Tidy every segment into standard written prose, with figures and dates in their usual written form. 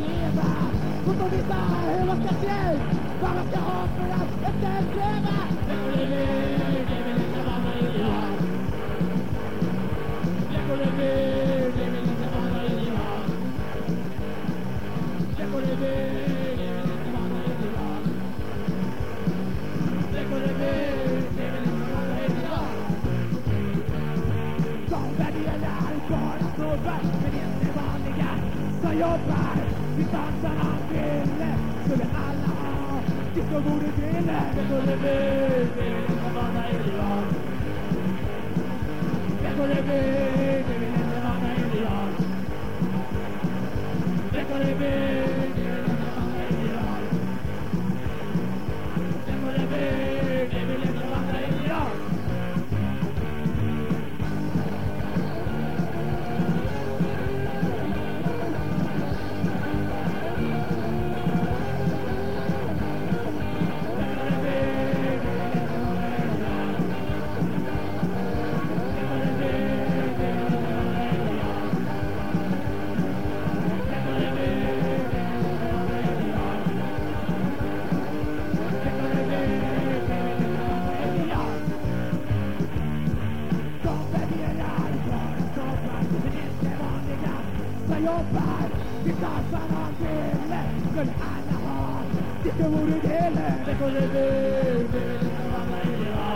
leva. Och de vet hur man ska se ut, vad man ska ha för att eftersträva. Det går det vill inte vad man vill ha. Det går det vill inte vad man vill ha. Det går det vill inte vad man vill ha. Det går det vill inte vad man vill ha. De värderar bara snubbar, men inte vanliga som jobbar. Vi dansar man ville, skulle alla ha. Det så borde ville, det går det vill inte vad man vill ha. Det går det vill inte vad man vill ha. Det går det vill inte vad man vill ha. Det går det vill inte vad man vill ha. Jobbar, vi dansar man ville, skulle alla ha. Det vore delen, det går det vill inte vad man vill ha.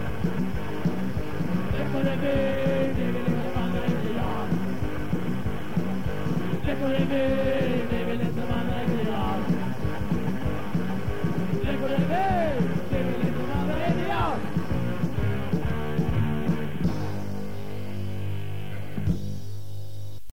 Det går det vill inte vad man vill ha. Det går det vill